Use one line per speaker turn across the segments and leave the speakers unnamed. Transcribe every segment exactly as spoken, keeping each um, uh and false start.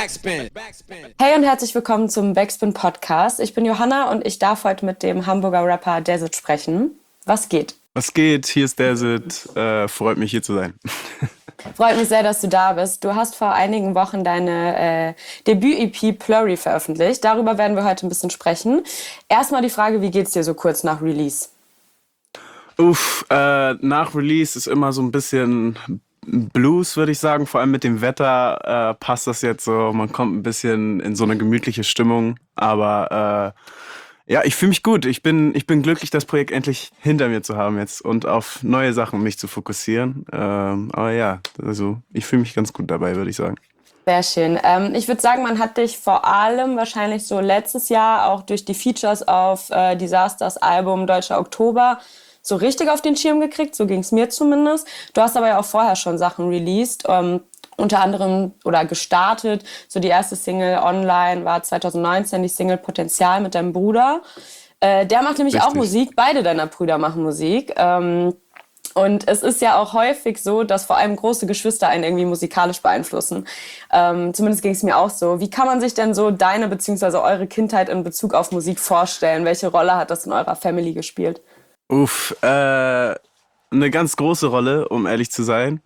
Hey und herzlich willkommen zum Backspin Podcast. Ich bin Johanna und ich darf heute mit dem Hamburger Rapper Dezit sprechen. Was geht?
Was geht? Hier ist Dezit. Äh, freut mich, hier zu sein.
Freut mich sehr, dass du da bist. Du hast vor einigen Wochen deine äh, Debüt-E P Plurry veröffentlicht. Darüber werden wir heute ein bisschen sprechen. Erstmal die Frage, wie geht's dir so kurz nach Release?
Uff, äh, nach Release ist immer so ein bisschen Blues, würde ich sagen. Vor allem mit dem Wetter äh, passt das jetzt so. Man kommt ein bisschen in so eine gemütliche Stimmung. Aber äh, ja, ich fühle mich gut. Ich bin, ich bin glücklich, das Projekt endlich hinter mir zu haben jetzt und auf neue Sachen mich zu fokussieren. Ähm, aber ja, also ich fühle mich ganz gut dabei, würde ich sagen.
Sehr schön. Ähm, ich würde sagen, man hat dich vor allem wahrscheinlich so letztes Jahr auch durch die Features auf äh, Disasters Album Deutscher Oktober so richtig auf den Schirm gekriegt, so ging es mir zumindest. Du hast aber ja auch vorher schon Sachen released, ähm, unter anderem oder gestartet. So die erste Single online war zwanzig neunzehn, die Single Potenzial mit deinem Bruder. Äh, der macht nämlich
Richtig.
auch Musik, beide deiner Brüder machen Musik. Ähm, und es ist ja auch häufig so, dass vor allem große Geschwister einen irgendwie musikalisch beeinflussen. Ähm, zumindest ging es mir auch so. Wie kann man sich denn so deine bzw. eure Kindheit in Bezug auf Musik vorstellen? Welche Rolle hat das in eurer Family gespielt?
Uff, äh, eine ganz große Rolle, um ehrlich zu sein.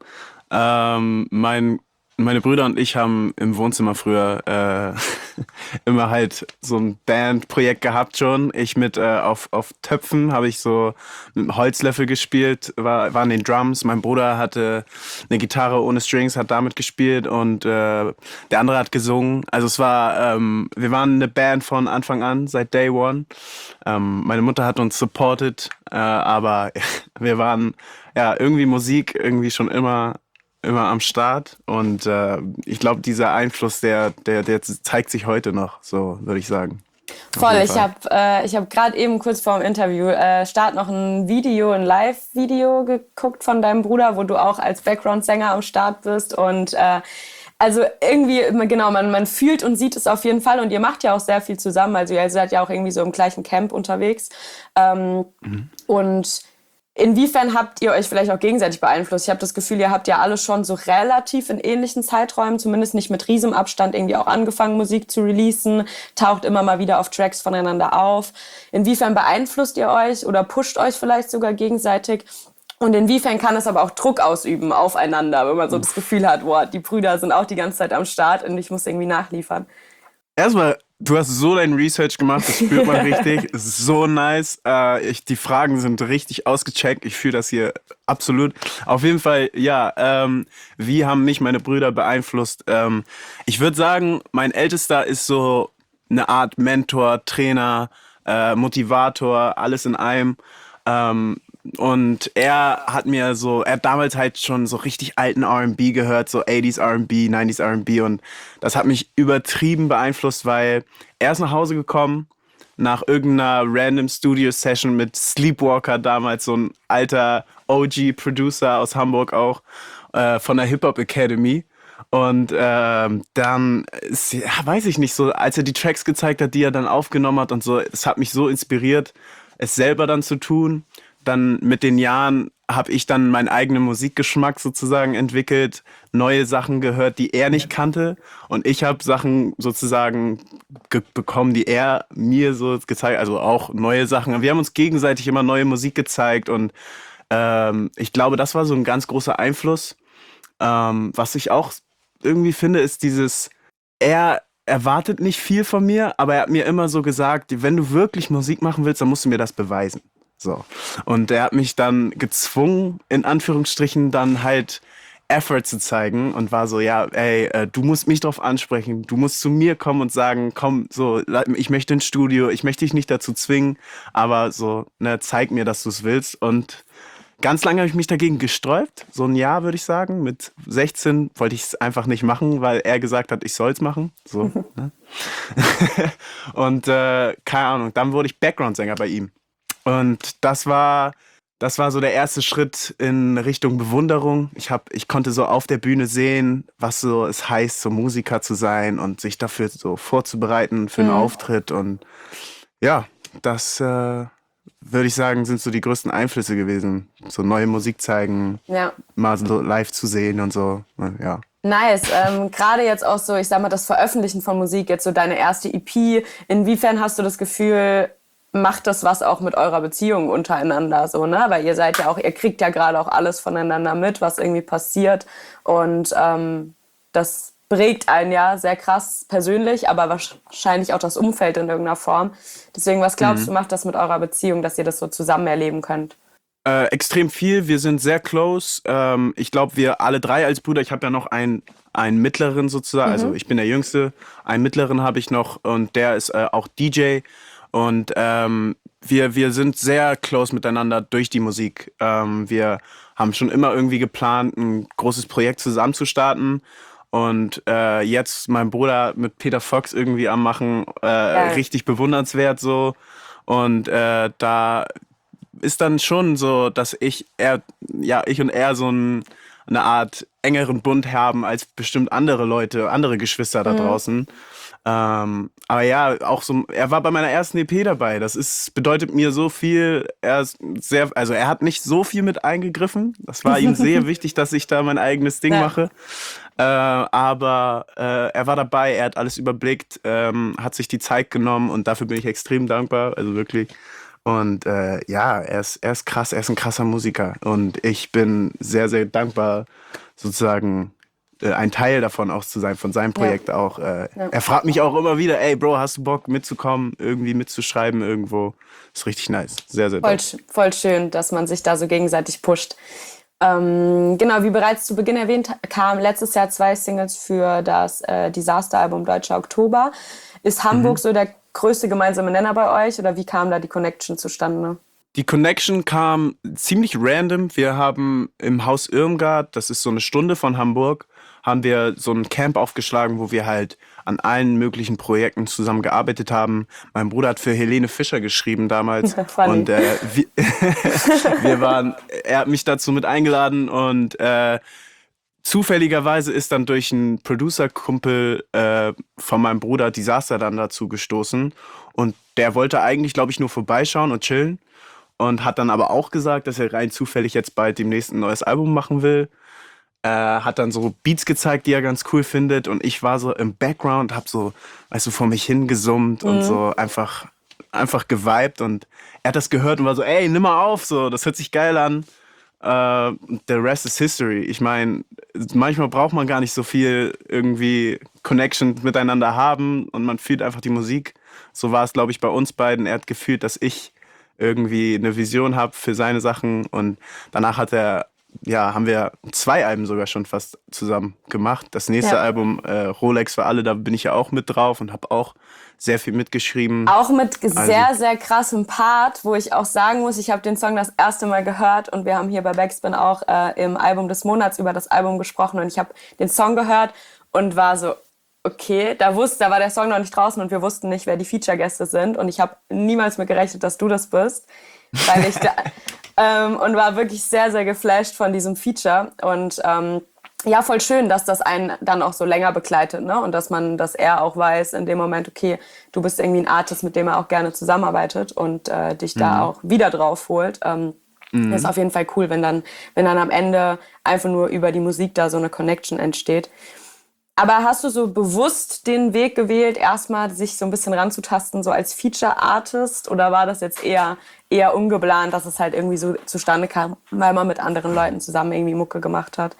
Ähm, mein, meine Brüder und ich haben im Wohnzimmer früher äh, immer halt so ein Bandprojekt gehabt schon. Ich mit äh, auf, auf Töpfen habe ich so mit einem Holzlöffel gespielt, war, waren den Drums. Mein Bruder hatte eine Gitarre ohne Strings, hat damit gespielt und äh, der andere hat gesungen. Also es war, ähm, wir waren eine Band von Anfang an, seit Day One. Ähm, meine Mutter hat uns supported, äh, aber wir waren ja irgendwie Musik irgendwie schon immer immer am Start und äh, ich glaube, dieser Einfluss, der, der, der zeigt sich heute noch, so würde ich sagen. Auf
Voll,
jeden
ich
Fall.
habe äh, ich hab gerade eben kurz vor dem Interview äh, Start noch ein Video, ein Live-Video geguckt von deinem Bruder, wo du auch als Background-Sänger am Start bist und äh, also irgendwie, genau, man, man fühlt und sieht es auf jeden Fall und ihr macht ja auch sehr viel zusammen, also ihr seid ja auch irgendwie so im gleichen Camp unterwegs ähm,
Mhm.
und inwiefern habt ihr euch vielleicht auch gegenseitig beeinflusst? Ich habe das Gefühl, ihr habt ja alle schon so relativ in ähnlichen Zeiträumen, zumindest nicht mit riesigem Abstand, irgendwie auch angefangen, Musik zu releasen, taucht immer mal wieder auf Tracks voneinander auf. Inwiefern beeinflusst ihr euch oder pusht euch vielleicht sogar gegenseitig? Und inwiefern kann es aber auch Druck ausüben aufeinander, wenn man so das Gefühl hat, boah, die Brüder sind auch die ganze Zeit am Start und ich muss irgendwie nachliefern.
Erstmal, du hast so dein Research gemacht, das spürt man richtig. Es ist so nice. Äh, ich, die Fragen sind richtig ausgecheckt. Ich fühle das hier absolut. Auf jeden Fall, ja, ähm, wie haben mich meine Brüder beeinflusst? Ähm, ich würde sagen, mein Ältester ist so eine Art Mentor, Trainer, äh, Motivator, alles in einem. Ähm, und er hat mir so, er hat damals halt schon so richtig alten R und B gehört, so achtziger R und B, neunziger R und B und das hat mich übertrieben beeinflusst, weil er ist nach Hause gekommen nach irgendeiner random Studio-Session mit Sleepwalker, damals so ein alter O G-Producer aus Hamburg auch, äh, von der Hip-Hop Academy. Und ähm, dann, ist, ja, weiß ich nicht, so als er die Tracks gezeigt hat, die er dann aufgenommen hat und so, es hat mich so inspiriert, es selber dann zu tun. Dann mit den Jahren habe ich dann meinen eigenen Musikgeschmack sozusagen entwickelt, neue Sachen gehört, die er nicht kannte und ich habe Sachen sozusagen ge- bekommen, die er mir so gezeigt, also auch neue Sachen. Wir haben uns gegenseitig immer neue Musik gezeigt und ähm, ich glaube, das war so ein ganz großer Einfluss. Ähm, was ich auch irgendwie finde, ist dieses, er erwartet nicht viel von mir, aber er hat mir immer so gesagt, wenn du wirklich Musik machen willst, dann musst du mir das beweisen. So. Und er hat mich dann gezwungen, in Anführungsstrichen, dann halt Effort zu zeigen und war so, ja, ey, äh, du musst mich drauf ansprechen, du musst zu mir kommen und sagen, komm, so, la- ich möchte ins Studio, ich möchte dich nicht dazu zwingen, aber so, ne, zeig mir, dass du es willst. Und ganz lange habe ich mich dagegen gesträubt, so ein Jahr würde ich sagen. Mit sechzehn wollte ich es einfach nicht machen, weil er gesagt hat, ich soll es machen. So, ne? Und äh, keine Ahnung, dann wurde ich Background-Sänger bei ihm. Und das war, das war so der erste Schritt in Richtung Bewunderung. Ich hab, ich konnte so auf der Bühne sehen, was so es heißt, so Musiker zu sein und sich dafür so vorzubereiten für einen
Mhm.
Auftritt. Und ja, das, äh, würde ich sagen, sind so die größten Einflüsse gewesen. So neue Musik zeigen,
Ja.
mal so live zu sehen und so. Ja.
Nice. Ähm, Gerade jetzt auch so, ich sag mal, das Veröffentlichen von Musik, jetzt so deine erste E P. Inwiefern hast du das Gefühl, macht das was auch mit eurer Beziehung untereinander so, ne? Weil ihr seid ja auch, ihr kriegt ja gerade auch alles voneinander mit, was irgendwie passiert. Und ähm, das prägt einen ja sehr krass persönlich, aber wahrscheinlich auch das Umfeld in irgendeiner Form. Deswegen, was glaubst
Mhm.
du, macht das mit eurer Beziehung, dass ihr das so zusammen erleben könnt?
Äh, extrem viel. Wir sind sehr close. Ähm, ich glaube, wir alle drei als Brüder. Ich habe ja noch einen, einen mittleren sozusagen. Also ich bin der Jüngste. Einen mittleren habe ich noch und der ist äh, auch D J. Und ähm, wir, wir sind sehr close miteinander durch die Musik. Ähm, wir haben schon immer irgendwie geplant, ein großes Projekt zusammen zu starten. Und äh, jetzt mein Bruder mit Peter Fox irgendwie am Machen, äh,
Geil.
richtig bewundernswert so. Und äh, da ist dann schon so, dass ich, er, ja, ich und er so ein, eine Art engeren Bund haben als bestimmt andere Leute, andere Geschwister da draußen. Ähm, aber ja, auch so, er war bei meiner ersten E P dabei. Das ist, bedeutet mir so viel. Er ist sehr, also er hat nicht so viel mit eingegriffen. Das war ihm sehr wichtig, dass ich da mein eigenes Ding
Ja.
mache. Äh, aber äh, er war dabei, er hat alles überblickt, ähm, hat sich die Zeit genommen und dafür bin ich extrem dankbar. Also wirklich. Und äh, ja, er ist, er ist krass, er ist ein krasser Musiker. Und ich bin sehr, sehr dankbar, sozusagen äh, ein Teil davon auch zu sein, von seinem Projekt auch. Äh,
Ja.
Er fragt mich auch immer wieder, ey Bro, hast du Bock mitzukommen, irgendwie mitzuschreiben irgendwo? Ist richtig nice. Sehr, sehr
Voll,
dope.
sch- voll schön, dass man sich da so gegenseitig pusht. Ähm, genau, wie bereits zu Beginn erwähnt, kamen letztes Jahr zwei Singles für das äh, Disaster-Album Deutscher Oktober. Ist Hamburg so der größte gemeinsame Nenner bei euch oder wie kam da die Connection zustande?
Die Connection kam ziemlich random. Wir haben im Haus Irmgard, das ist so eine Stunde von Hamburg, haben wir so ein Camp aufgeschlagen, wo wir halt an allen möglichen Projekten zusammen gearbeitet haben. Mein Bruder hat für Helene Fischer geschrieben damals.
Funny.
Und äh, wir, wir waren, er hat mich dazu mit eingeladen und äh, zufälligerweise ist dann durch einen Producer-Kumpel äh, von meinem Bruder Disaster dann dazu gestoßen. Und der wollte eigentlich, glaube ich, nur vorbeischauen und chillen. Und hat dann aber auch gesagt, dass er rein zufällig jetzt bald demnächst ein neues Album machen will. Äh, hat dann so Beats gezeigt, die er ganz cool findet. Und ich war so im Background, hab so, weißt du, vor mich hingesummt und so einfach, einfach geweibt. Und er hat das gehört und war so, ey, nimm mal auf, so, das hört sich geil an. Äh, the rest is history. Ich meine, manchmal braucht man gar nicht so viel irgendwie Connection miteinander haben und man fühlt einfach die Musik. So war es, glaube ich, bei uns beiden. Er hat gefühlt, dass ich irgendwie eine Vision habe für seine Sachen und danach hat er, ja, haben wir zwei Alben sogar schon fast zusammen gemacht. Das nächste
Ja.
Album, äh, Rolex für alle, da bin ich ja auch mit drauf und habe auch sehr viel mitgeschrieben.
Auch mit sehr,
Also-
sehr krassem Part, wo ich auch sagen muss, ich habe den Song das erste Mal gehört und wir haben hier bei Backspin auch äh, im Album des Monats über das Album gesprochen und ich habe den Song gehört und war so, okay, da wusste, da war der Song noch nicht draußen und wir wussten nicht, wer die Feature-Gäste sind und ich habe niemals mit gerechnet, dass du das bist, weil ich da, ähm, und war wirklich sehr, sehr geflasht von diesem Feature und ähm, ja, voll schön, dass das einen dann auch so länger begleitet, ne? Und dass man, dass er auch weiß in dem Moment, okay, du bist irgendwie ein Artist, mit dem er auch gerne zusammenarbeitet und äh, dich da auch wieder drauf holt. Ähm, Ist auf jeden Fall cool, wenn dann, wenn dann am Ende einfach nur über die Musik da so eine Connection entsteht. Aber hast du so bewusst den Weg gewählt, erstmal sich so ein bisschen ranzutasten, so als Feature-Artist? Oder war das jetzt eher, eher ungeplant, dass es halt irgendwie so zustande kam, weil man mit anderen Leuten zusammen irgendwie Mucke gemacht hat?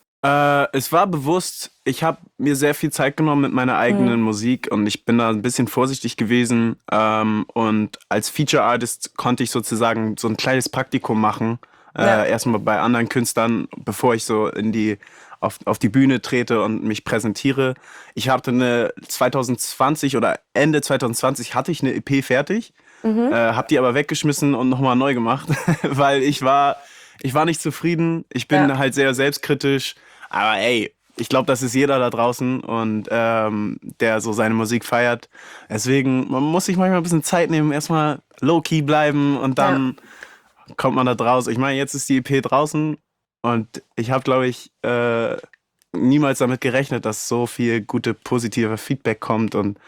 Äh, es war bewusst, ich habe mir sehr viel Zeit genommen mit meiner eigenen Musik und ich bin da ein bisschen vorsichtig gewesen. Ähm, und als Feature Artist konnte ich sozusagen so ein kleines Praktikum machen. Äh,
Ja.
Erstmal bei anderen Künstlern, bevor ich so in die, auf, auf die Bühne trete und mich präsentiere. Ich hatte eine zwanzig zwanzig oder Ende zwanzig zwanzig hatte ich eine E P fertig, äh, habe die aber weggeschmissen und nochmal neu gemacht, weil ich war, ich war nicht zufrieden. Ich bin
Ja.
halt sehr selbstkritisch. Aber ey, ich glaube, das ist jeder da draußen und ähm, der so seine Musik feiert. Deswegen, man muss sich manchmal ein bisschen Zeit nehmen, erstmal low-key bleiben und dann kommt man da draus. Ich meine, jetzt ist die E P draußen und ich habe, glaube ich, äh, niemals damit gerechnet, dass so viel gute, positive Feedback kommt und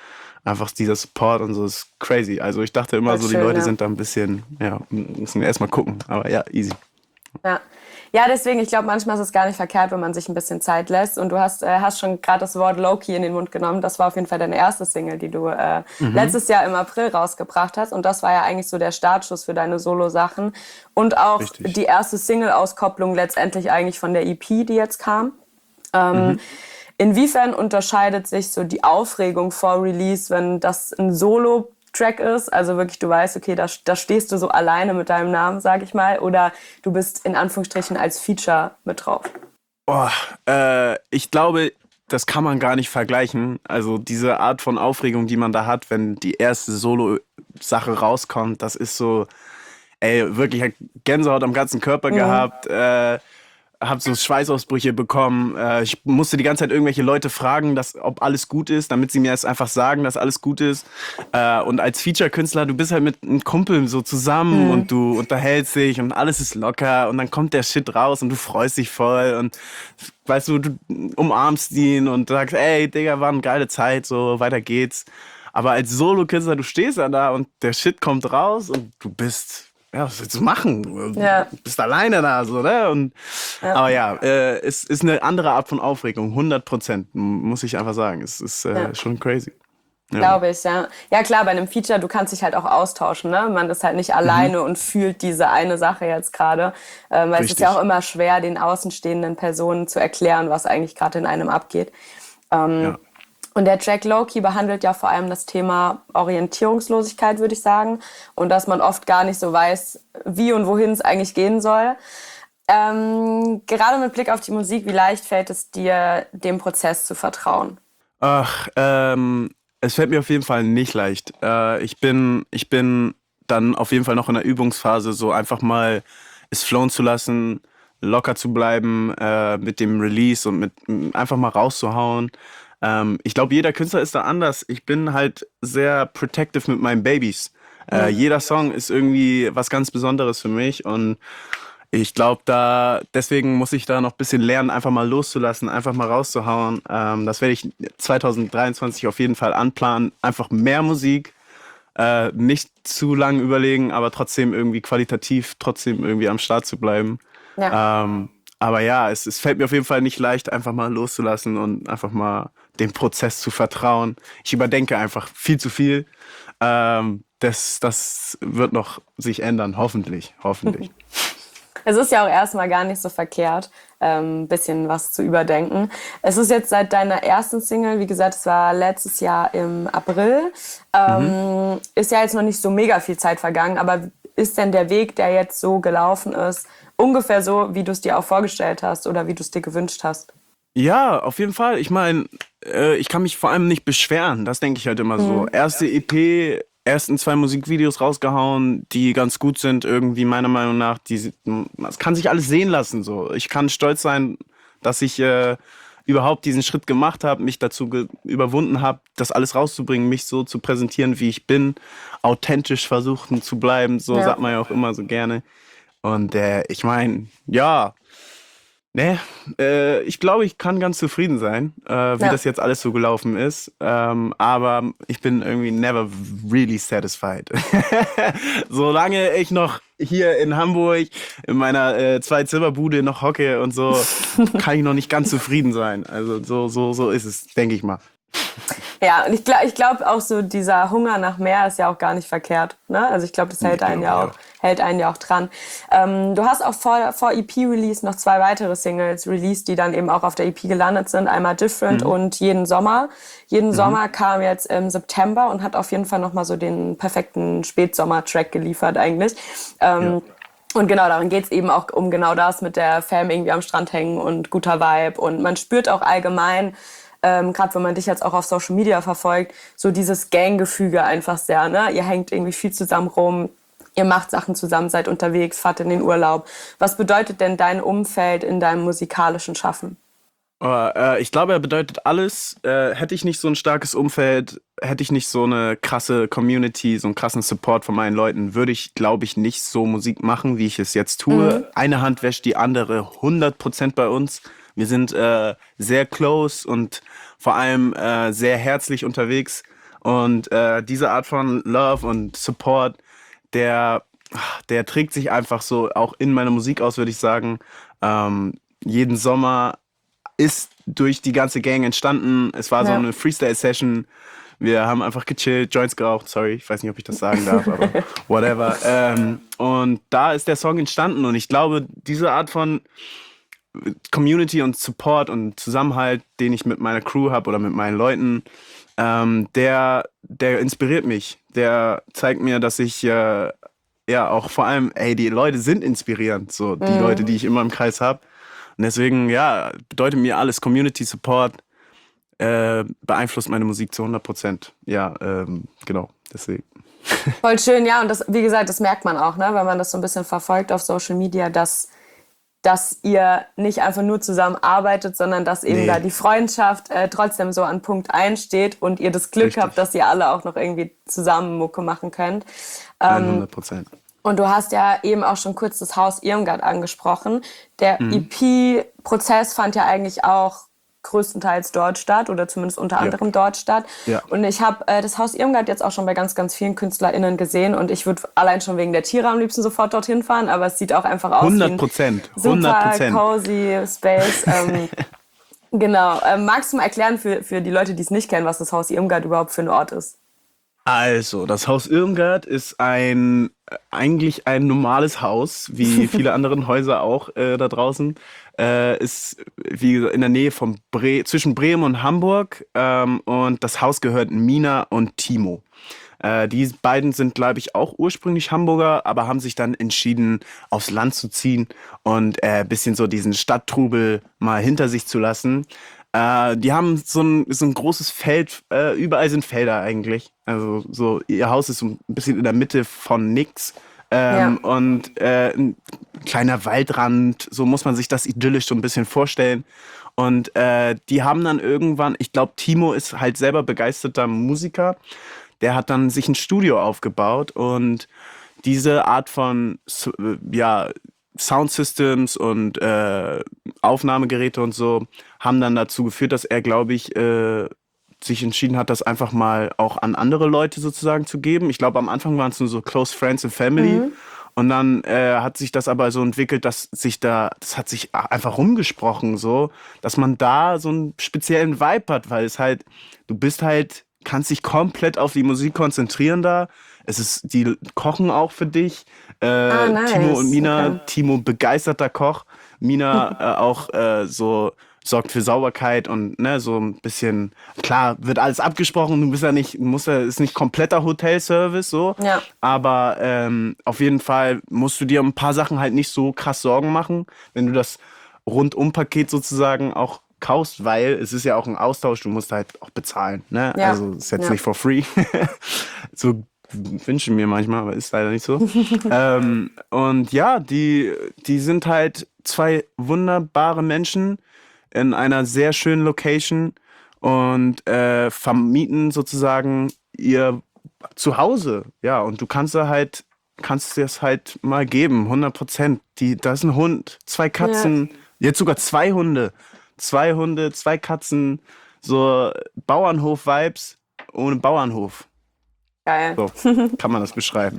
einfach dieser Support und so ist crazy. Also ich dachte immer
Voll
so, die
schön,
Leute
ja.
sind da ein bisschen, ja, müssen wir erstmal gucken. Aber ja, easy.
Ja. Ja, deswegen, ich glaube, manchmal ist es gar nicht verkehrt, wenn man sich ein bisschen Zeit lässt. Und du hast, äh, hast schon gerade das Wort Low-Key in den Mund genommen. Das war auf jeden Fall deine erste Single, die du äh, letztes Jahr im April rausgebracht hast. Und das war ja eigentlich so der Startschuss für deine Solo-Sachen. Und auch
Richtig.
die erste Single-Auskopplung letztendlich eigentlich von der E P, die jetzt kam. Ähm, Inwiefern unterscheidet sich so die Aufregung vor Release, wenn das ein Solo-Track ist, also wirklich du weißt, okay, da, da stehst du so alleine mit deinem Namen, sag ich mal, oder du bist in Anführungsstrichen als Feature mit drauf?
Boah, äh, ich glaube, das kann man gar nicht vergleichen. Also diese Art von Aufregung, die man da hat, wenn die erste Solo-Sache rauskommt, das ist so, ey, wirklich hab Gänsehaut am ganzen Körper gehabt, äh, hab so Schweißausbrüche bekommen. Äh, ich musste die ganze Zeit irgendwelche Leute fragen, dass, ob alles gut ist, damit sie mir es einfach sagen, dass alles gut ist. Äh, und als Feature-Künstler, du bist halt mit einem Kumpel so zusammen und du unterhältst dich und alles ist locker und dann kommt der Shit raus und du freust dich voll und weißt du, du umarmst ihn und sagst, ey, Digga, war eine geile Zeit, so, weiter geht's. Aber als Solo-Künstler, du stehst dann da und der Shit kommt raus und du bist, ja, was willst du machen?
Ja.
Du bist alleine da, so, ne? Und,
Ja.
Aber ja, äh, es ist eine andere Art von Aufregung, hundert Prozent, muss ich einfach sagen. Es ist äh,
Ja.
schon crazy. Ja.
Glaube ich, ja. Ja klar, bei einem Feature, du kannst dich halt auch austauschen, ne? Man ist halt nicht alleine und fühlt diese eine Sache jetzt gerade. Ähm, weil es ist
Richtig.
ja auch immer schwer, den außenstehenden Personen zu erklären, was eigentlich gerade in einem abgeht. Ähm,
Ja.
Und der Track Low-Key behandelt ja vor allem das Thema Orientierungslosigkeit, würde ich sagen. Und dass man oft gar nicht so weiß, wie und wohin es eigentlich gehen soll. Ähm, gerade mit Blick auf die Musik, wie leicht fällt es dir, dem Prozess zu vertrauen?
Ach, ähm, es fällt mir auf jeden Fall nicht leicht. Äh, ich bin, ich bin dann auf jeden Fall noch in der Übungsphase, so einfach mal es flowen zu lassen, locker zu bleiben äh, mit dem Release und mit m, einfach mal rauszuhauen. Ähm, ich glaube, jeder Künstler ist da anders. Ich bin halt sehr protective mit meinen Babys. Äh, jeder Song ist irgendwie was ganz Besonderes für mich und ich glaube, da deswegen muss ich da noch ein bisschen lernen, einfach mal loszulassen, einfach mal rauszuhauen. Ähm, das werde ich zwanzig dreiundzwanzig auf jeden Fall anplanen. Einfach mehr Musik, äh, nicht zu lang überlegen, aber trotzdem irgendwie qualitativ, trotzdem irgendwie am Start zu bleiben.
Ja.
Ähm, aber ja, es, es fällt mir auf jeden Fall nicht leicht, einfach mal loszulassen und einfach mal dem Prozess zu vertrauen. Ich überdenke einfach viel zu viel. Ähm, das, das wird noch sich ändern, hoffentlich, hoffentlich.
Es ist ja auch erstmal gar nicht so verkehrt, ein ähm, bisschen was zu überdenken. Es ist jetzt seit deiner ersten Single, wie gesagt, es war letztes Jahr im April, ähm, ist ja jetzt noch nicht so mega viel Zeit vergangen, aber ist denn der Weg, der jetzt so gelaufen ist, ungefähr so, wie du es dir auch vorgestellt hast oder wie du es dir gewünscht hast?
Ja, auf jeden Fall. Ich meine, äh, ich kann mich vor allem nicht beschweren. Das denke ich halt immer so. Erste E P, ersten zwei Musikvideos rausgehauen, die ganz gut sind, irgendwie meiner Meinung nach. Die, das kann sich alles sehen lassen. So. Ich kann stolz sein, dass ich äh, überhaupt diesen Schritt gemacht habe, mich dazu ge- überwunden habe, das alles rauszubringen, mich so zu präsentieren, wie ich bin, authentisch versuchen zu bleiben. So
Ja.
sagt man ja auch immer so gerne. Und äh, ich meine, ja. Ne, äh, ich glaube, ich kann ganz zufrieden sein, äh, wie
Ja.
das jetzt alles so gelaufen ist. Ähm, aber ich bin irgendwie never really satisfied. Solange ich noch hier in Hamburg in meiner äh, Zwei-Zimmer-Bude noch hocke und so, kann ich noch nicht ganz zufrieden sein. Also so, so, so ist es, denke ich mal.
Ja, und ich, gla- ich glaube auch so, dieser Hunger nach mehr ist ja auch gar nicht verkehrt. Ne? Also ich glaube, das hält
Ich
einen
glaube,
ja
ja.
auch, hält einen ja auch dran. Ähm, du hast auch vor, vor E P-Release noch zwei weitere Singles released, die dann eben auch auf der E P gelandet sind. Einmal Different und Jeden Sommer. Jeden Sommer kam jetzt im September und hat auf jeden Fall nochmal so den perfekten Spätsommer-Track geliefert eigentlich. Ähm, Und genau, darin geht's eben auch um genau das mit der Fam irgendwie am Strand hängen und guter Vibe. Und man spürt auch allgemein, ähm, gerade wenn man dich jetzt auch auf Social Media verfolgt, so dieses Ganggefüge einfach sehr. Ne? Ihr hängt irgendwie viel zusammen rum, ihr macht Sachen zusammen, seid unterwegs, fahrt in den Urlaub. Was bedeutet denn dein Umfeld in deinem musikalischen Schaffen?
Aber, äh, ich glaube, er bedeutet alles. Äh, hätte ich nicht so ein starkes Umfeld, hätte ich nicht so eine krasse Community, so einen krassen Support von meinen Leuten, würde ich, glaube ich, nicht so Musik machen, wie ich es jetzt tue. Eine Hand wäscht die andere hundert Prozent bei uns. Wir sind äh, sehr close und vor allem äh, sehr herzlich unterwegs. Und äh, diese Art von Love und Support, der, der trägt sich einfach so auch in meiner Musik aus, würde ich sagen. Ähm, jeden Sommer ist durch die ganze Gang entstanden. Es war so
Ja.
eine Freestyle-Session. Wir haben einfach gechillt, Joints geraucht. Sorry, ich weiß nicht, ob ich das sagen darf, aber whatever. Ähm, und da ist der Song entstanden. Und ich glaube, diese Art von Community und Support und Zusammenhalt, den ich mit meiner Crew habe oder mit meinen Leuten, ähm, der, der inspiriert mich. Der zeigt mir, dass ich äh, ja auch vor allem, ey, die Leute sind inspirierend. So, die
Mhm.
Leute, die ich immer im Kreis habe. Und deswegen, ja, bedeutet mir alles Community Support, äh, beeinflusst meine Musik zu hundert Prozent. Ja, ähm, genau, deswegen.
Voll schön, ja. Und das, wie gesagt, das merkt man auch, ne, wenn man das so ein bisschen verfolgt auf Social Media, dass, dass ihr nicht einfach nur zusammen arbeitet, sondern dass eben
Nee.
da die Freundschaft äh, trotzdem so an Punkt eins steht und ihr das Glück
Richtig.
habt, dass ihr alle auch noch irgendwie zusammen Mucke machen könnt. Ähm,
hundert Prozent.
Und du hast ja eben auch schon kurz das Haus Irmgard angesprochen. Der
Mhm.
E P-Prozess fand ja eigentlich auch größtenteils dort statt oder zumindest unter
Ja.
anderem dort statt.
Ja.
Und ich habe äh, das Haus Irmgard jetzt auch schon bei ganz, ganz vielen KünstlerInnen gesehen und ich würde allein schon wegen der Tiere am liebsten sofort dorthin fahren, aber es sieht auch einfach aus
hundert
wie ein
Prozent. hundert
super
Prozent.
cozy Space. ähm, genau. Ähm, magst du mal erklären für, für die Leute, die es nicht kennen, was das Haus Irmgard überhaupt für ein Ort ist?
Also, das Haus Irmgard ist ein äh, eigentlich ein normales Haus, wie viele andere Häuser auch äh, da draußen. Äh, ist wie gesagt, in der Nähe von Bre zwischen Bremen und Hamburg. Ähm, und das Haus gehört Mina und Timo. Äh, die beiden sind, glaube ich, auch ursprünglich Hamburger, aber haben sich dann entschieden, aufs Land zu ziehen und ein äh, bisschen so diesen Stadttrubel mal hinter sich zu lassen. Äh, die haben so ein, so ein großes Feld, äh, überall sind Felder eigentlich. Also so, ihr Haus ist so ein bisschen in der Mitte von nix. Ähm,
Ja.
Und äh, ein kleiner Waldrand, so muss man sich das idyllisch so ein bisschen vorstellen. Und äh, die haben dann irgendwann, ich glaube, Timo ist halt selber begeisterter Musiker. Der hat dann sich ein Studio aufgebaut und diese Art von S- äh, ja, Soundsystems und äh, Aufnahmegeräte und so haben dann dazu geführt, dass er, glaube ich, äh, sich entschieden hat, das einfach mal auch an andere Leute sozusagen zu geben. Ich glaube, am Anfang waren es nur so Close Friends and Family. Und dann äh, hat sich das aber so entwickelt, dass sich da, das hat sich einfach rumgesprochen, so, dass man da so einen speziellen Vibe hat, weil es halt, du bist halt, kannst dich komplett auf die Musik konzentrieren da. Es ist, die kochen auch für dich. Äh,
Ah, nice.
Timo und Mina,
Okay.
Timo begeisterter Koch, Mina äh, auch äh, so sorgt für Sauberkeit und ne, so ein bisschen, klar, wird alles abgesprochen, du bist ja nicht, musst ja, ist nicht kompletter Hotelservice so,
Ja.
aber ähm, auf jeden Fall musst du dir um ein paar Sachen halt nicht so krass Sorgen machen, wenn du das Rundum-Paket sozusagen auch kaufst, weil es ist ja auch ein Austausch, du musst halt auch bezahlen, ne?
Ja.
Also ist jetzt
Ja.
nicht for free. So wünschen mir manchmal, aber ist leider nicht so. ähm, und ja, die, die sind halt zwei wunderbare Menschen in einer sehr schönen Location und äh, vermieten sozusagen ihr Zuhause. Ja, und du kannst da halt, kannst dir das halt mal geben, hundert Prozent. Die, da ist ein Hund, zwei Katzen, jetzt sogar zwei Hunde. Zwei Hunde, zwei Katzen, so Bauernhof-Vibes ohne Bauernhof.
Geil.
So kann man das beschreiben.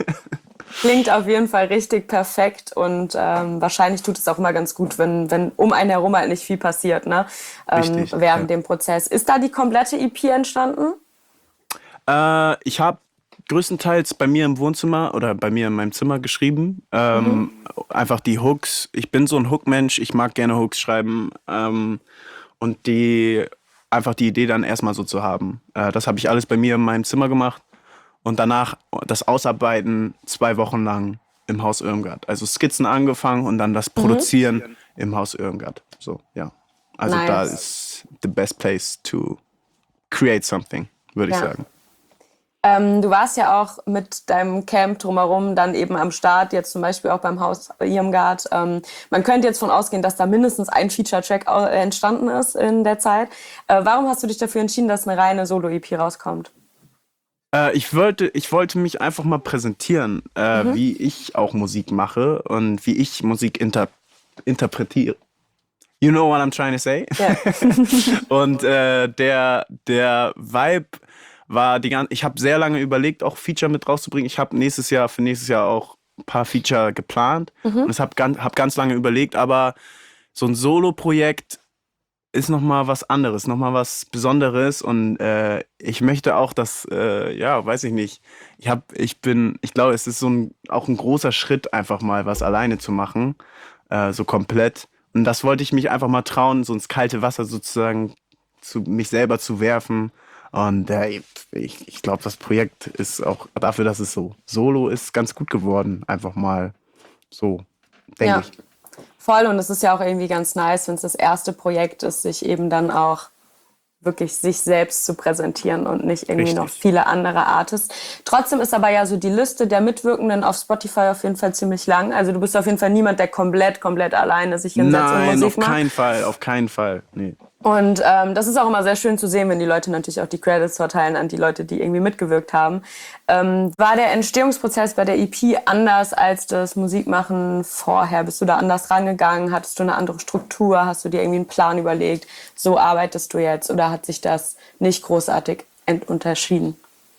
Klingt auf jeden Fall richtig perfekt und ähm, wahrscheinlich tut es auch immer ganz gut, wenn, wenn um einen herum halt nicht viel passiert, ne? Ähm,
Richtig,
während
ja.
dem Prozess. Ist da die komplette E P entstanden?
Äh, ich habe größtenteils bei mir im Wohnzimmer oder bei mir in meinem Zimmer geschrieben. Ähm, Einfach die Hooks. Ich bin so ein Hook-Mensch. Ich mag gerne Hooks schreiben. Ähm, und die einfach die Idee dann erstmal so zu haben. Äh, das habe ich alles bei mir in meinem Zimmer gemacht. Und danach das Ausarbeiten zwei Wochen lang im Haus Irmgard. Also Skizzen angefangen und dann das Produzieren im Haus Irmgard. So, ja. Also
Nice.
da ist the best place to create something, würde ich
Ja.
sagen.
Ähm, du warst ja auch mit deinem Camp drumherum dann eben am Start, jetzt zum Beispiel auch beim Haus Irmgard. Ähm, man könnte jetzt von ausgehen, dass da mindestens ein Feature-Track au- äh, entstanden ist in der Zeit. Äh, warum hast du dich dafür entschieden, dass eine reine Solo-E P rauskommt?
Äh, ich wollte, ich wollte mich einfach mal präsentieren, äh, wie ich auch Musik mache und wie ich Musik inter interpretiere. You know what I'm trying to say?
Ja.
Und äh, der, der Vibe war die ganze, ich habe sehr lange überlegt, auch Feature mit rauszubringen. Ich habe nächstes Jahr, für nächstes Jahr auch ein paar Feature geplant
Mhm.
und ich habe ganz, hab ganz lange überlegt, aber so ein Solo-Projekt ist nochmal was anderes, nochmal was Besonderes und äh, ich möchte auch, dass, äh, ja, weiß ich nicht, ich hab, ich bin, ich glaube, es ist so ein, auch ein großer Schritt, einfach mal was alleine zu machen, äh, so komplett. Und das wollte ich mich einfach mal trauen, so ins kalte Wasser sozusagen zu mich selber zu werfen. Und äh, ich, ich glaube, das Projekt ist auch dafür, dass es so solo ist, ganz gut geworden. Einfach mal so, denke
Ja,
ich.
voll. Und es ist ja auch irgendwie ganz nice, wenn es das erste Projekt ist, sich eben dann auch wirklich sich selbst zu präsentieren und nicht irgendwie noch
Richtig.
viele andere Artists. Trotzdem ist aber ja so die Liste der Mitwirkenden auf Spotify auf jeden Fall ziemlich lang. Also du bist auf jeden Fall niemand, der komplett, komplett alleine sich hinsetzt und
Nein, auf
Musik macht.
keinen Fall, auf keinen Fall. Nee.
Und ähm, das ist auch immer sehr schön zu sehen, wenn die Leute natürlich auch die Credits verteilen an die Leute, die irgendwie mitgewirkt haben. Ähm, war der Entstehungsprozess bei der E P anders als das Musikmachen vorher? Bist du da anders rangegangen? Hattest du eine andere Struktur? Hast du dir irgendwie einen Plan überlegt? So arbeitest du jetzt? Oder hat sich das nicht großartig ent- unterschieden?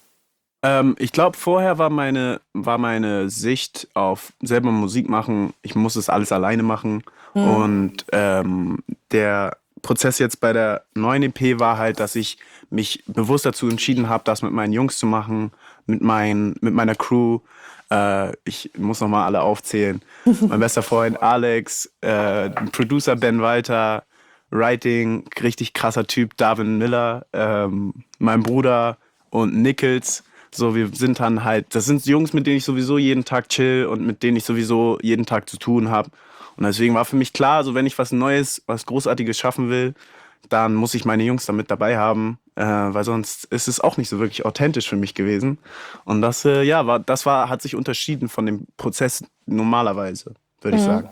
Ähm, ich glaube, vorher war meine, war meine Sicht auf selber Musik machen, ich muss es alles alleine machen. Und ähm, der Prozess jetzt bei der neuen E P war halt, dass ich mich bewusst dazu entschieden habe, das mit meinen Jungs zu machen, mit, mein, mit meiner Crew. Äh, ich muss nochmal alle aufzählen. Mein bester Freund Alex, äh, Producer Ben Walter, Writing, richtig krasser Typ, Darwin Miller, ähm, mein Bruder und Nichols. So, wir sind dann halt, das sind Jungs, mit denen ich sowieso jeden Tag chill und mit denen ich sowieso jeden Tag zu tun habe. Und deswegen war für mich klar, so wenn ich was Neues, was Großartiges schaffen will, dann muss ich meine Jungs damit dabei haben, äh, weil sonst ist es auch nicht so wirklich authentisch für mich gewesen. Und das, äh, ja, war, das war, hat sich unterschieden von dem Prozess normalerweise, würde ich sagen.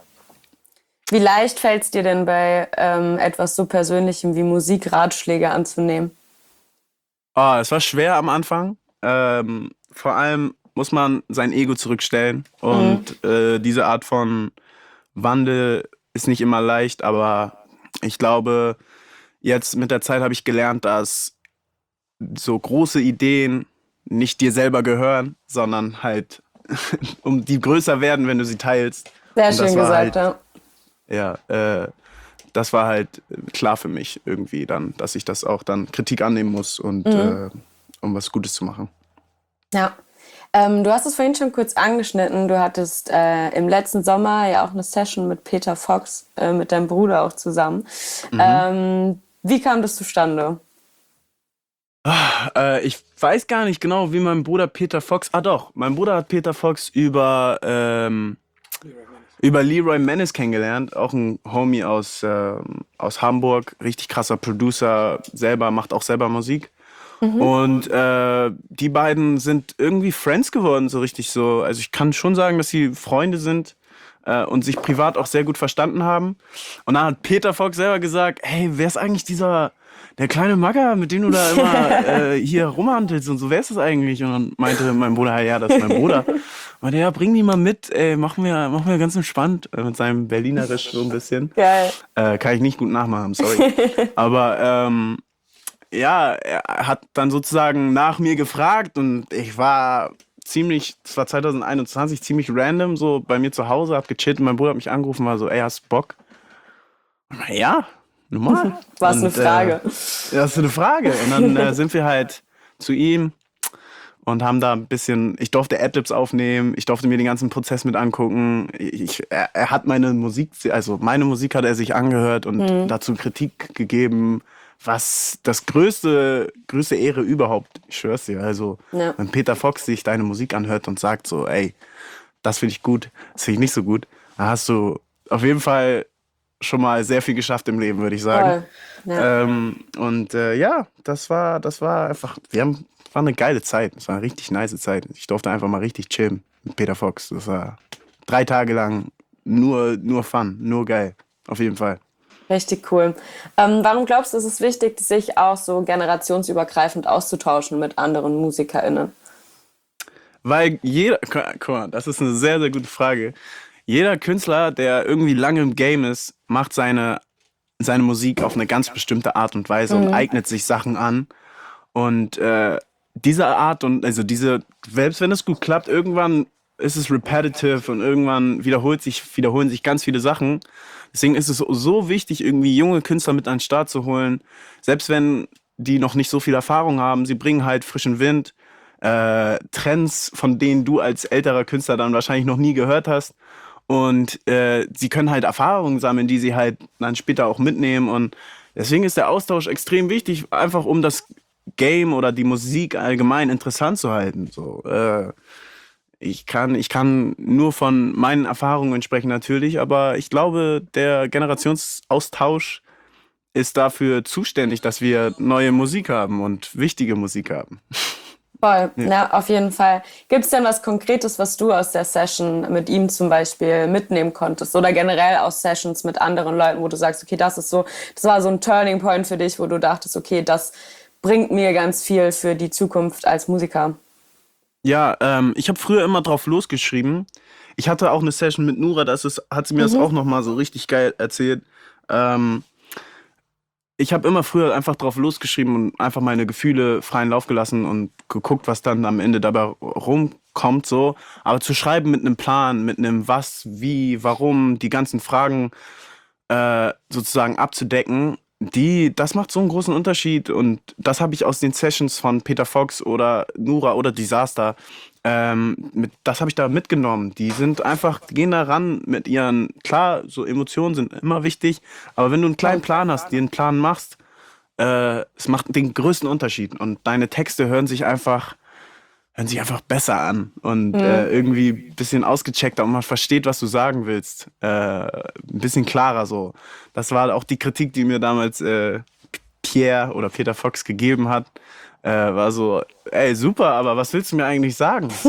Wie leicht fällt es dir denn bei ähm, etwas so Persönlichem wie Musik Ratschläge anzunehmen?
Ah, es war schwer am Anfang. Ähm, vor allem muss man sein Ego zurückstellen. Und äh, diese Art von Wandel ist nicht immer leicht, aber ich glaube, jetzt mit der Zeit habe ich gelernt, dass so große Ideen nicht dir selber gehören, sondern halt um die größer werden, wenn du sie teilst.
Sehr
Und das
schön
war
gesagt,
halt,
ja.
ja, äh, das war halt klar für mich irgendwie dann, dass ich das auch dann Kritik annehmen muss und äh, um was Gutes zu machen.
Ja. Ähm, du hast es vorhin schon kurz angeschnitten. Du hattest äh, im letzten Sommer ja auch eine Session mit Peter Fox, äh, mit deinem Bruder auch zusammen. Ähm, wie kam das zustande?
Äh, ich weiß gar nicht genau, wie mein Bruder Peter Fox. Ah doch, mein Bruder hat Peter Fox über, ähm, über Leroy Menace kennengelernt. Auch ein Homie aus, ähm, aus Hamburg. Richtig krasser Producer, selber, macht auch selber Musik. Und äh, die beiden sind irgendwie Friends geworden, so richtig so. Also ich kann schon sagen, dass sie Freunde sind äh, und sich privat auch sehr gut verstanden haben. Und dann hat Peter Fox selber gesagt, hey, wer ist eigentlich dieser, der kleine Magger, mit dem du da immer äh, hier rumhandelst und so, wer ist das eigentlich? Und dann meinte mein Bruder, ja, das ist mein Bruder. Meinte, ja, bring die mal mit, ey, machen wir, machen wir ganz entspannt, äh, mit seinem Berlinerisch so ein bisschen.
Geil.
Äh, kann ich nicht gut nachmachen, sorry. Aber ähm, ja, er hat dann sozusagen nach mir gefragt und ich war ziemlich, das war zwanzig einundzwanzig, ziemlich random, so bei mir zu Hause, hab gechillt und mein Bruder hat mich angerufen, war so, ey, hast du Bock? Und ich, ja, normal.
Was eine
Und,
Frage.
Äh, das ist eine Frage. Und dann äh, sind wir halt zu ihm und haben da ein bisschen, ich durfte Adlibs aufnehmen, ich durfte mir den ganzen Prozess mit angucken. Ich, er, er hat meine Musik, also meine Musik hat er sich angehört und dazu Kritik gegeben, was das größte, größte Ehre überhaupt, ich schwör's dir. Also,
Ja.
wenn Peter Fox sich deine Musik anhört und sagt so, ey, das finde ich gut, das finde ich nicht so gut, dann hast du auf jeden Fall schon mal sehr viel geschafft im Leben, würde ich sagen.
Voll. Ja.
Ähm, und äh, ja, das war, das war einfach, wir haben, war eine geile Zeit. Es war eine richtig nice Zeit. Ich durfte einfach mal richtig chillen mit Peter Fox. Das war drei Tage lang nur, nur Fun, nur geil. Auf jeden Fall.
Richtig cool. Ähm, warum glaubst du, ist es wichtig, sich auch so generationsübergreifend auszutauschen mit anderen MusikerInnen?
Weil jeder, guck mal, das ist eine sehr, sehr gute Frage. Jeder Künstler, der irgendwie lange im Game ist, macht seine, seine Musik auf eine ganz bestimmte Art und Weise und eignet sich Sachen an. Und äh, diese Art und also diese, selbst wenn es gut klappt, irgendwann ist es repetitive und irgendwann wiederholt sich, wiederholen sich ganz viele Sachen. Deswegen ist es so, so wichtig, irgendwie junge Künstler mit an den Start zu holen, selbst wenn die noch nicht so viel Erfahrung haben. Sie bringen halt frischen Wind, äh, Trends, von denen du als älterer Künstler dann wahrscheinlich noch nie gehört hast. Und äh, sie können halt Erfahrungen sammeln, die sie halt dann später auch mitnehmen. Und deswegen ist der Austausch extrem wichtig, einfach um das Game oder die Musik allgemein interessant zu halten. So, äh, ich kann, ich kann nur von meinen Erfahrungen sprechen natürlich, aber ich glaube, der Generationsaustausch ist dafür zuständig, dass wir neue Musik haben und wichtige Musik haben.
Voll,
Ja.
ja, auf jeden Fall. Gibt es denn was Konkretes, was du aus der Session mit ihm zum Beispiel mitnehmen konntest? Oder generell aus Sessions mit anderen Leuten, wo du sagst, okay, das ist so, das war so ein Turning Point für dich, wo du dachtest, okay, das bringt mir ganz viel für die Zukunft als Musiker.
Ja, ähm, ich habe früher immer drauf losgeschrieben. Ich hatte auch eine Session mit Nura, das ist, hat sie mir das auch nochmal so richtig geil erzählt. Ähm, ich habe immer früher einfach drauf losgeschrieben und einfach meine Gefühle freien Lauf gelassen und geguckt, was dann am Ende dabei rumkommt, so. Aber zu schreiben mit einem Plan, mit einem was, wie, warum, die ganzen Fragen äh, sozusagen abzudecken, die, das macht so einen großen Unterschied. Und das habe ich aus den Sessions von Peter Fox oder Nura oder Disaster, ähm, mit, das habe ich da mitgenommen. Die sind einfach, die gehen da ran mit ihren, klar, so Emotionen sind immer wichtig, aber wenn du einen kleinen Plan hast, dir einen Plan machst, äh, es macht den größten Unterschied. Und deine Texte hören sich einfach, hören sich einfach besser an und äh, irgendwie ein bisschen ausgecheckter und man versteht, was du sagen willst. Äh, ein bisschen klarer so. Das war auch die Kritik, die mir damals äh, Pierre oder Peter Fox gegeben hat. Äh, war so, ey, super, aber was willst du mir eigentlich sagen? So.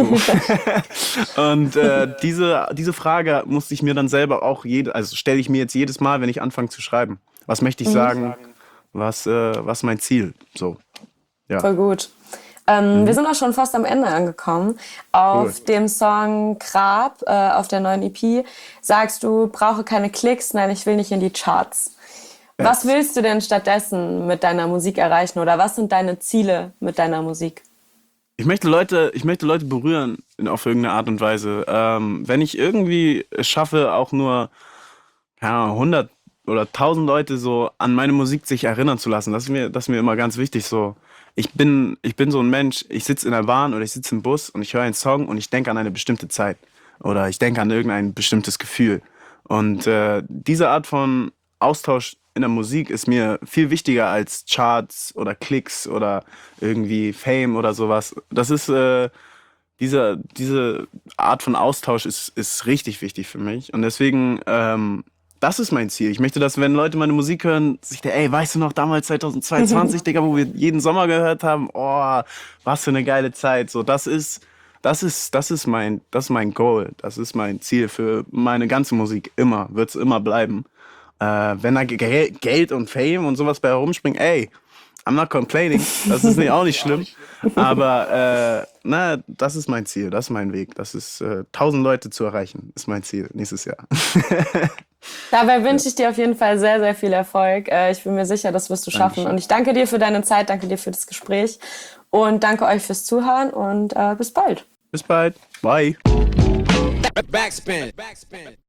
Und äh, diese, diese Frage musste ich mir dann selber auch, jede, also stelle ich mir jetzt jedes Mal, wenn ich anfange zu schreiben. Was möchte ich sagen? Was, äh, was ist mein Ziel? So, ja.
Voll gut. Ähm, Wir sind auch schon fast am Ende angekommen. Auf
Cool.
dem Song Grab, äh, auf der neuen E P, sagst du, brauche keine Klicks, nein, ich will nicht in die Charts. Was willst du denn stattdessen mit deiner Musik erreichen oder was sind deine Ziele mit deiner Musik?
Ich möchte Leute, ich möchte Leute berühren in, auf irgendeine Art und Weise. Ähm, wenn ich irgendwie es schaffe, auch nur ja, hundert oder tausend Leute so an meine Musik sich erinnern zu lassen, das ist mir, das ist mir immer ganz wichtig. So, ich bin, ich bin so ein Mensch. Ich sitze in der Bahn oder ich sitze im Bus und ich höre einen Song und ich denke an eine bestimmte Zeit oder ich denke an irgendein bestimmtes Gefühl. Und äh, diese Art von Austausch in der Musik ist mir viel wichtiger als Charts oder Klicks oder irgendwie Fame oder sowas. Das ist äh, diese, diese Art von Austausch ist, ist richtig wichtig für mich. Und deswegen, ähm, das ist mein Ziel. Ich möchte, dass, wenn Leute meine Musik hören, sich der, ey, weißt du noch, damals zwanzig zweiundzwanzig, Digga, wo wir jeden Sommer gehört haben, oh, was für eine geile Zeit. So, das ist, das ist, das ist mein, das ist mein Goal. Das ist mein Ziel für meine ganze Musik. Immer, wird es immer bleiben. Äh, wenn da Ge Geld und Fame und sowas bei herumspringen, ey, I'm not complaining. Das ist nicht, auch nicht schlimm. Aber äh, na, das ist mein Ziel, das ist mein Weg. Das ist äh, tausend Leute zu erreichen, ist mein Ziel nächstes Jahr.
Dabei wünsche ich dir auf jeden Fall sehr, sehr viel Erfolg. Äh, Ich bin mir sicher, das wirst du schaffen.
Dankeschön.
Und ich danke dir für deine Zeit, danke dir für das Gespräch und danke euch fürs Zuhören und äh, bis bald.
Bis bald. Bye.
Backspin. Backspin.